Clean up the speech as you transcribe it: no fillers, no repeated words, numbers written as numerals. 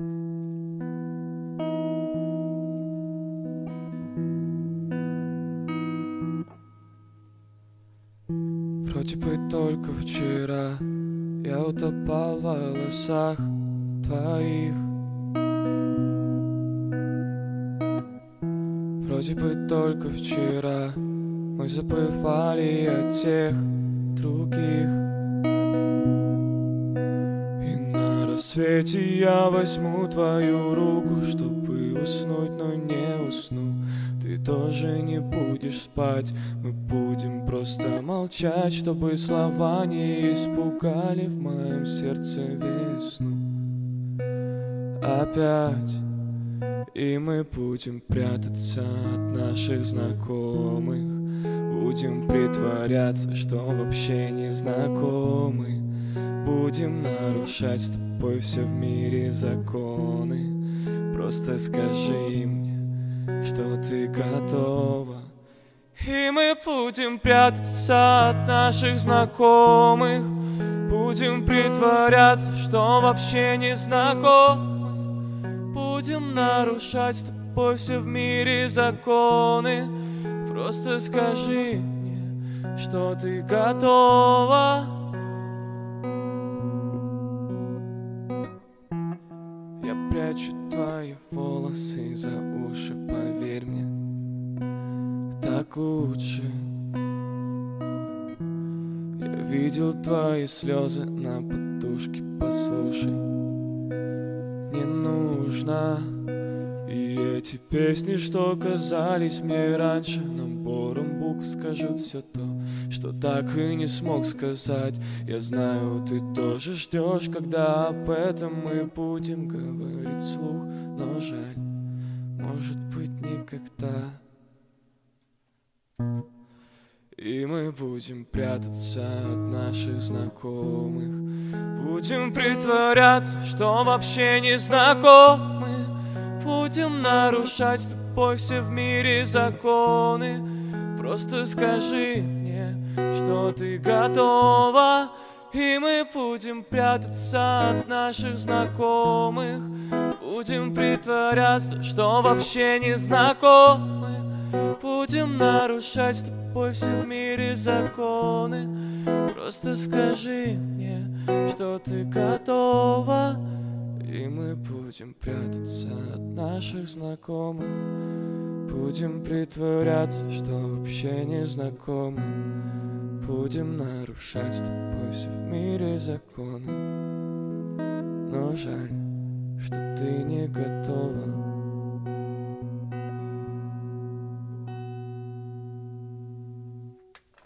Вроде бы только вчера я утопал в волосах твоих. Вроде бы только вчера мы забывали о тех других. И на рассвете я возьму твою руку, чтобы уснуть, но не усну. Ты тоже не будешь спать, мы будем просто молчать, чтобы слова не испугали в моем сердце весну. Опять. И мы будем прятаться от наших знакомых, будем притворяться, что вообще не знакомы, будем нарушать с тобой все в мире законы. Просто скажи мне, что ты готова. И мы будем прятаться от наших знакомых, будем притворяться, что вообще не знакомы, будем нарушать с тобой все в мире законы. Просто скажи мне, что ты готова. Я прячу твои волосы за уши, поверь мне, так лучше. Я видел твои слезы на подушке, послушай, не нужно. И эти песни, что казались мне раньше набором букв, скажут все то, что так и не смог сказать. Я знаю, ты тоже ждешь, когда об этом мы будем говорить вслух, но жаль, может быть, никогда. И мы будем прятаться от наших знакомых, будем притворяться, что вообще не знакомы, будем нарушать с тобой все в мире законы. Просто скажи мне, что ты готова. И мы будем прятаться от наших знакомых, будем притворяться, что вообще не знакомы, будем нарушать с тобой все в мире законы. Просто скажи мне, что ты готова. И мы будем прятаться от наших знакомых, будем притворяться, что вообще не знакомы, будем нарушать с тобой все в мире законы. Но жаль, что ты не готова.